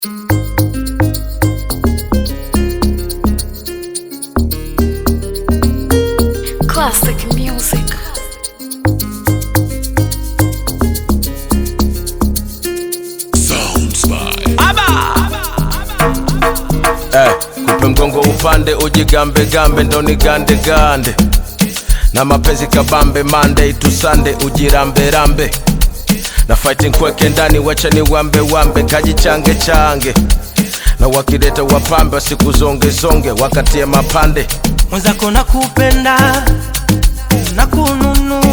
Classic music. Sounds by kupe mgongo upande ujigambe gambe ndo ni gande gande na mapenzi kabambe Monday to Sunday ujirambe rambe na fighting kweke ndani wacha ni wambe wambe kajichange change na wakileta wapambe siku zonge zonge wakatie mapande mwenzako nakupenda nakununu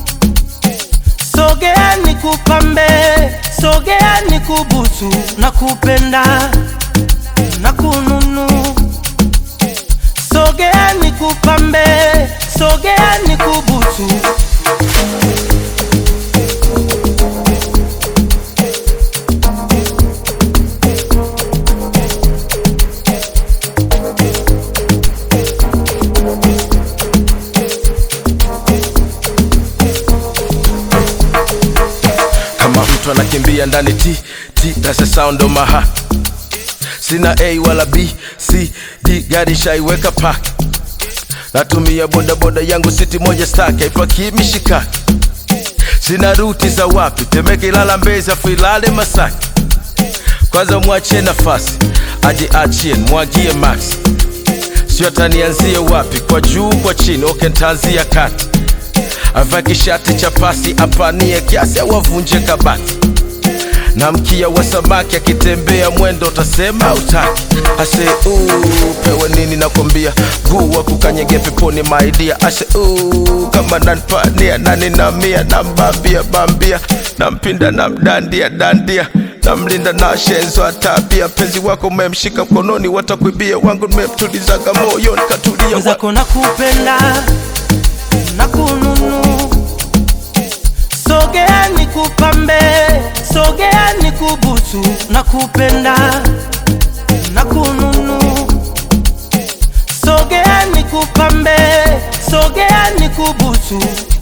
sogea nikupambe sogea nikubusu nakupenda nakununu sogea nikupambe sogea nikubusu kama mtu anakimbia ndani ti that's the sound of my heart sina A wala B C D gari shaiweka park natumia boda boda yangu city moja stack haipaki mishikaki sina ruti za wapi Temeke Ilala Mbezi Ilale Masaki kwanza mwachie nafasi ajiachie mwagie max sio atanianzie wapi kwa juu kwa chini ntaanzia kati avae kishati cha pasi apanie kiasi au avunje kabati na mkia wa samaki akitembea mwendo utasema utaki ase pewe nini nakwambia guu wa kukanyege peponi maidia ase kama nanpania nani na mia na mbambia bambia na mpinda na mdandia dandia na mlinda na shenzo atabia penzi wako memshika mkononi watakuibia wangu memtulizaga moyoni katulia mwenzako nakupenda nakununu sogea nikupambe sogea nikubusu nakupenda nakununu sogea nikupambe sogea nikubusu